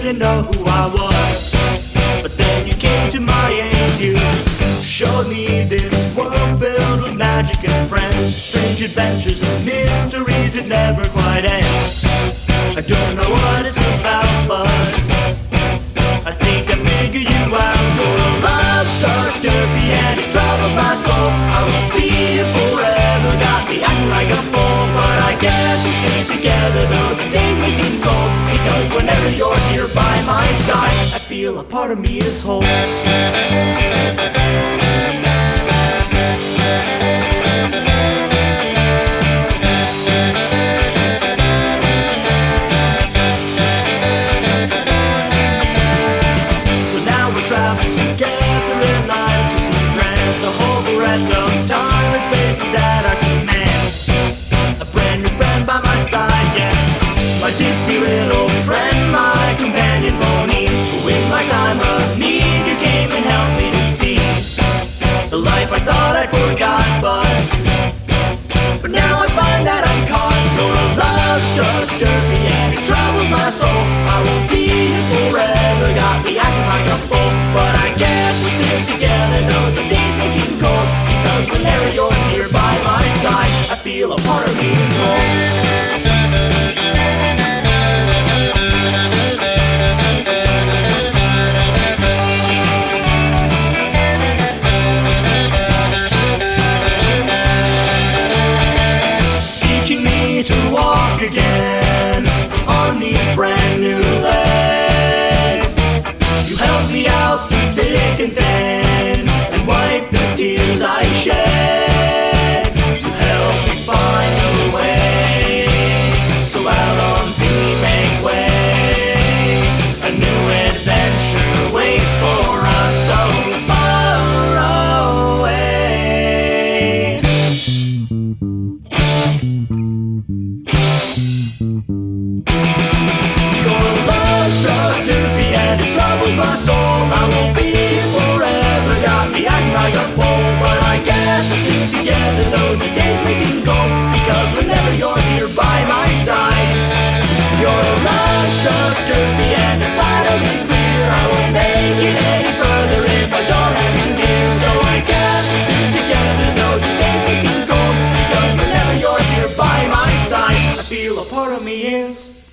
didn't know who I was. But then you came to my aid, you showed me this world filled with magic and friends, strange adventures and mysteries that never quite ends. I don't know what it's about, but I think I figured you out. You're a love-struck derpy and it troubles my soul. I will be here forever, got me acting like a fool. But I guess we'll stay together though the days may seem cold, because whenever you're here by my side, I feel a part of me is whole. Travel together in life to see grand. The whole breadth of time and space is at our command. A brand new friend by my side, yes, my ditzy little friend, my companion Bonnie, who in my time of need you came and helped me to see the life I thought I'd forgot, but now I find that I'm caught. You're a love-struck derpy and it troubles my soul. I will be here forever, got me acting like a fool. But I guess we're still together though the days may seem cold, because whenever you're here by my side, I feel a part of me is whole. To walk again on these brand new legs. You helped me out through thick and thin and wiped the tears I shed. You helped me find a way, so out on sea make way. A new adventure waits for us so far away. My soul, I won't be here forever, got me acting like a fool. But I guess we'll stick together though the days may seem cold, because whenever you're here by my side, you're a love-struck derpy and it's finally clear I won't make it any further if I don't have you near. So I guess we'll stick together though the days may seem cold, because whenever you're here by my side, I feel a part of me is